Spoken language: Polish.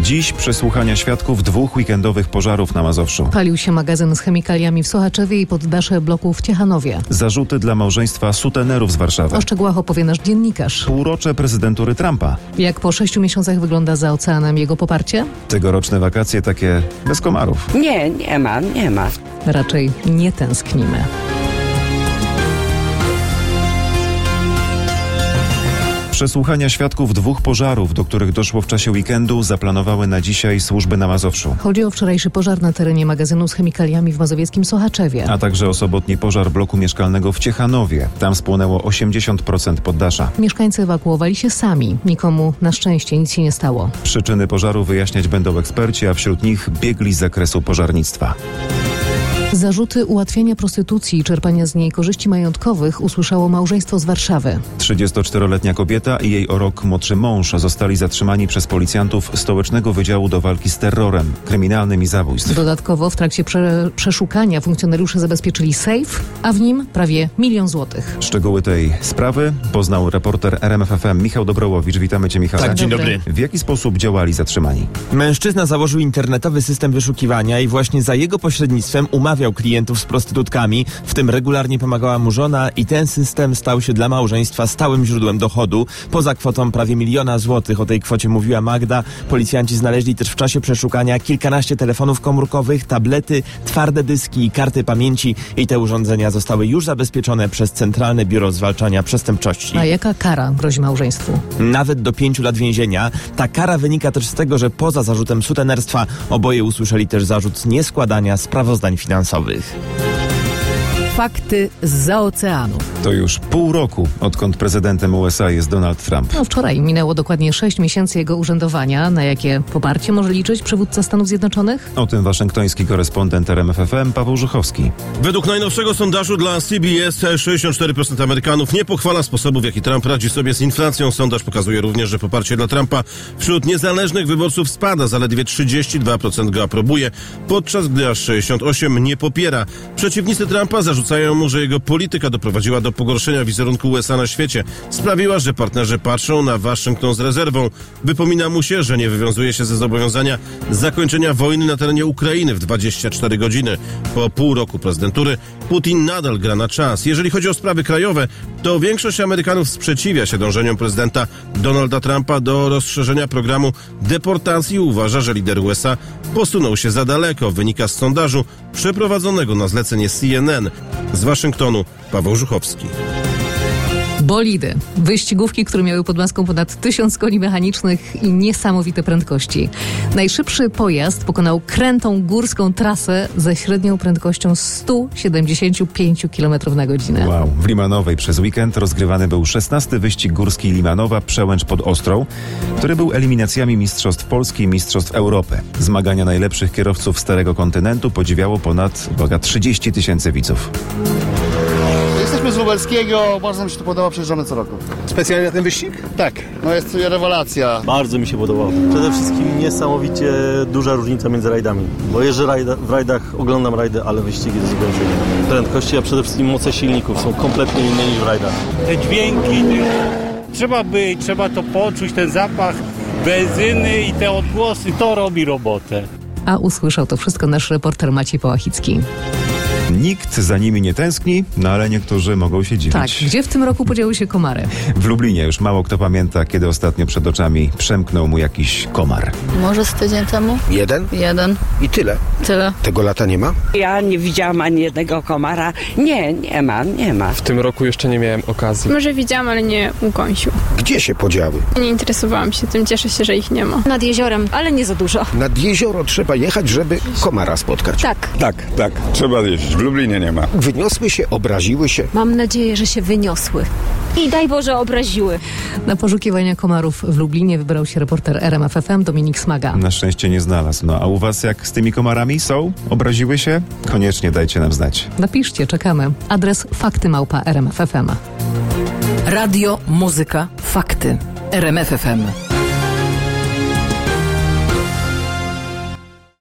Dziś przesłuchania świadków 2 weekendowych pożarów na Mazowszu. Palił się magazyn z chemikaliami w Sochaczewie i poddasze bloku w Ciechanowie. Zarzuty dla małżeństwa sutenerów z Warszawy. O szczegółach opowie nasz dziennikarz. Półrocze prezydentury Trumpa. Jak po 6 miesiącach wygląda za oceanem jego poparcie? Tegoroczne wakacje takie bez komarów. Nie ma. Raczej nie tęsknimy. Przesłuchania świadków 2 pożarów, do których doszło w czasie weekendu, zaplanowały na dzisiaj służby na Mazowszu. Chodzi o wczorajszy pożar na terenie magazynu z chemikaliami w mazowieckim Sochaczewie. A także o sobotni pożar bloku mieszkalnego w Ciechanowie. Tam spłonęło 80% poddasza. Mieszkańcy ewakuowali się sami. Nikomu na szczęście nic się nie stało. Przyczyny pożaru wyjaśniać będą eksperci, a wśród nich biegli z zakresu pożarnictwa. Zarzuty ułatwiania prostytucji i czerpania z niej korzyści majątkowych usłyszało małżeństwo z Warszawy. 34-letnia kobieta i jej o rok młodszy mąż zostali zatrzymani przez policjantów Stołecznego Wydziału do Walki z Terrorem, Kryminalnym i Zabójstw. Dodatkowo w trakcie przeszukania funkcjonariusze zabezpieczyli sejf, a w nim prawie 1 000 000 złotych. Szczegóły tej sprawy poznał reporter RMFFM Michał Dobrołowicz. Witamy Cię, Michale. Tak, dzień dobry. W jaki sposób działali zatrzymani? Mężczyzna założył internetowy system wyszukiwania i właśnie za jego pośrednictwem umawiał klientów z prostytutkami, w tym regularnie pomagała mu żona i ten system stał się dla małżeństwa stałym źródłem dochodu. Poza kwotą prawie 1 000 000 złotych, o tej kwocie mówiła Magda, policjanci znaleźli też w czasie przeszukania kilkanaście telefonów komórkowych, tablety, twarde dyski i karty pamięci i te urządzenia zostały już zabezpieczone przez Centralne Biuro Zwalczania Przestępczości. A jaka kara grozi małżeństwu? Nawet do 5 lat więzienia. Ta kara wynika też z tego, że poza zarzutem sutenerstwa oboje usłyszeli też zarzut nieskładania sprawozdań finansowych. Fakty zza oceanu. To już pół roku, odkąd prezydentem USA jest Donald Trump. Wczoraj minęło dokładnie 6 miesięcy jego urzędowania. Na jakie poparcie może liczyć przywódca Stanów Zjednoczonych? O tym waszyngtoński korespondent RMFFM Paweł Żuchowski. Według najnowszego sondażu dla CBS 64% Amerykanów nie pochwala sposobu, w jaki Trump radzi sobie z inflacją. Sondaż pokazuje również, że poparcie dla Trumpa wśród niezależnych wyborców spada. Zaledwie 32% go aprobuje, podczas gdy aż 68% nie popiera. Przeciwnicy Trumpa zarzucają mu, że jego polityka doprowadziła do pogorszenia wizerunku USA na świecie. Sprawiła, że partnerzy patrzą na Waszyngton z rezerwą. Wypomina mu się, że nie wywiązuje się ze zobowiązania zakończenia wojny na terenie Ukrainy w 24 godziny. Po pół roku prezydentury Putin nadal gra na czas. Jeżeli chodzi o sprawy krajowe, to większość Amerykanów sprzeciwia się dążeniom prezydenta Donalda Trumpa do rozszerzenia programu deportacji i uważa, że lider USA posunął się za daleko. Wynika z sondażu przeprowadzonego na zlecenie CNN. Z Waszyngtonu Paweł Żuchowski. Bolidy. Wyścigówki, które miały pod maską ponad 1000 koni mechanicznych i niesamowite prędkości. Najszybszy pojazd pokonał krętą górską trasę ze średnią prędkością 175 km na godzinę. Wow. W Limanowej przez weekend rozgrywany był 16. wyścig górski Limanowa Przełęcz pod Ostrą, który był eliminacjami Mistrzostw Polski i Mistrzostw Europy. Zmagania najlepszych kierowców Starego Kontynentu podziwiało ponad 30 000 widzów. Jesteśmy z Lubelskiego, bardzo mi się to podoba, przyjeżdżamy co roku. Specjalnie na ten wyścig? Tak, no jest rewelacja. Bardzo mi się podobało. Przede wszystkim niesamowicie duża różnica między rajdami. Bo jeżdżę w rajdach, oglądam rajdy, ale wyścigi to zupełnie inne. Prędkości, a przede wszystkim moce silników są kompletnie inne niż w rajdach. Te dźwięki, trzeba to poczuć, ten zapach benzyny i te odgłosy, to robi robotę. A usłyszał to wszystko nasz reporter Maciej Połachicki. Nikt za nimi nie tęskni, no ale niektórzy mogą się dziwić. Tak, gdzie w tym roku podziały się komary? W Lublinie już mało kto pamięta, kiedy ostatnio przed oczami przemknął mu jakiś komar. Może z tydzień temu? Jeden? I tyle? Tyle. Tego lata nie ma? Ja nie widziałam ani jednego komara. Nie ma. W tym roku jeszcze nie miałem okazji. Może widziałam, ale nie ukąsił. Gdzie się podziały? Nie interesowałam się tym, cieszę się, że ich nie ma. Nad jeziorem, ale nie za dużo. Nad jezioro trzeba jechać, żeby komara spotkać. Tak. Tak. Trzeba jeździć. W Lublinie nie ma. Wyniosły się, obraziły się. Mam nadzieję, że się wyniosły. I daj Boże obraziły. Na poszukiwania komarów w Lublinie wybrał się reporter RMFFM Dominik Smaga. Na szczęście nie znalazł. No a u was jak z tymi komarami są? Obraziły się? Koniecznie dajcie nam znać. Napiszcie, czekamy. Adres fakty@rmf.fm. Radio, muzyka, fakty. RMFFM.